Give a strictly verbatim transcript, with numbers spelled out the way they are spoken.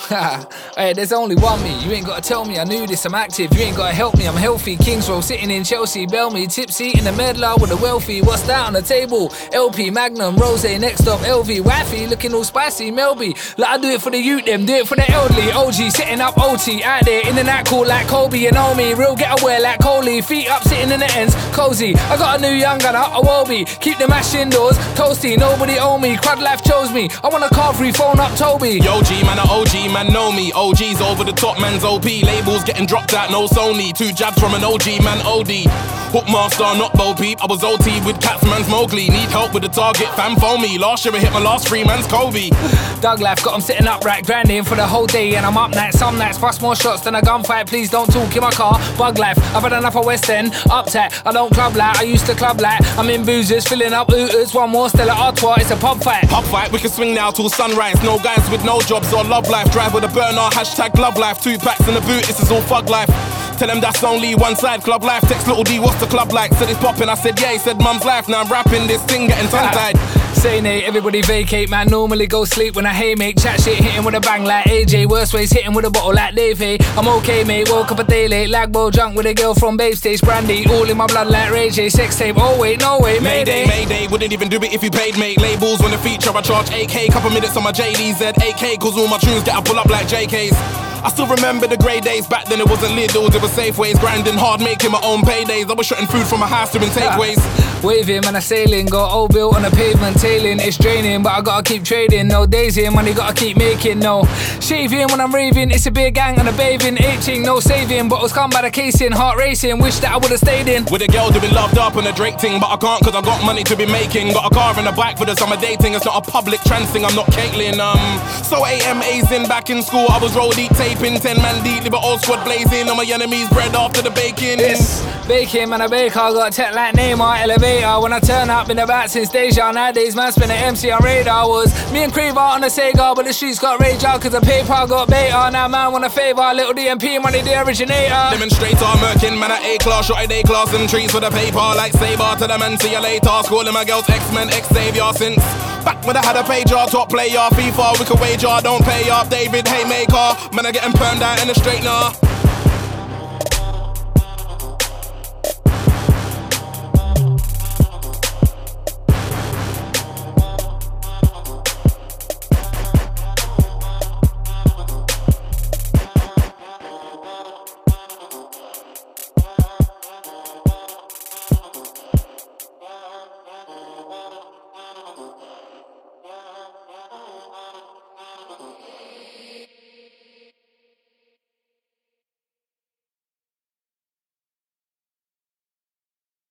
Hey, there's only one me, you ain't gotta tell me, I knew this, I'm active, you ain't gotta help me, I'm healthy. Kings Row sitting in Chelsea, Bellmy, tipsy in the medlar with the wealthy. What's that on the table? L P, Magnum, Rose, next up L V, Waffy, looking all spicy, Melby. Like I do it for the youth, them, do it for the elderly. O G, setting up O T, out there in the night cool like Kobe, you know me. Real getaway like Coley, feet up, sitting in the ends, cozy. I got a new young gunner, I will be. Keep the mash indoors, toasty, nobody owe me. Crud life chose me, I want a car free, phone up Toby. Yo G, man, a O G, man, know me. O G's over the top, man's O P. Labels getting dropped out, no Sony. Two jabs from an O G, man, O D. Hookmaster, not Bo Peep. I was O T with Cats, man's Mowgli. Need help with the target, fam, phone me. Last year I hit my last three, man's Kobe. Doug life, got him sitting upright, grinding for the whole day. And I'm up nights, some nights, bust more shots than a gunfight. Please don't talk in my car, bug life. I've had enough of West End, uptight. I don't club like, I used to club like. I'm in boozers, filling up ooters. One more Stella Artois, it's a pub fight. Pub fight, we can swing now till sunrise. No guys with no jobs or love life. Drive with a burner, hashtag love life. Two packs in the boot, this is all fuck life. Tell them that's only one side, club life. Text little D, what's the club like? Said it's popping, I said yeah, he said mum's life. Now I'm rapping this thing, getting tongue-tied. Say nay, everybody vacate, man, normally go sleep when I hey mate. Chat shit, hitting with a bang like A J. Worst ways, hitting with a bottle like Dave. I'm okay mate, woke up a day late. Lagbo drunk with a girl from Babe Stage. Brandy, all in my blood like Ray J. Sex tape, oh wait, no way, Mayday. Mayday, Mayday, wouldn't even do it if you paid mate. Labels when the feature, I charge eight K. Couple minutes on my J D Z, eight K. Cause all my tunes get a pull up like J K's. I still remember the grey days, back then it wasn't Lidl's, it was Safeways. Grinding hard, making my own paydays. I was shutting food from my house doing takeaways. Waving, man, I sailing, got old bill on the pavement, tailing. It's draining, but I gotta keep trading. No days in, money gotta keep making, no shaving when I'm raving. It's a big gang and a bathing, itching, no saving. Bottles come by the casing, heart racing. Wish that I would've stayed in. With a girl doing loved up on a Drake ting, but I can't cause I got money to be making. Got a car and a bike for the summer dating. It's not a public trans thing, I'm not Caitlyn. Um, so A M A's in, back in school, I was roll deep taping. Ten man deep, live old squad blazing. On my enemies bread after the baking. Yes, baking, man, a baker. Got tech like Neymar, elevator. When I turn up in the back since Deja. Nowadays, man, spin an M C on radar. Was me and Craver on the Sega, but the streets got rage out cause the paper got beta. Now man want a favour, little D M P money the originator. Demonstrator, Merkin, man at A class, shot at A class and trees for the paper. Like Saber to the man, see you later. Calling my girls X-Men, X-Savior since back when I had a pager. Top player, FIFA, we could wager, don't pay up. David Haymaker, man I getting permed out in the straightener.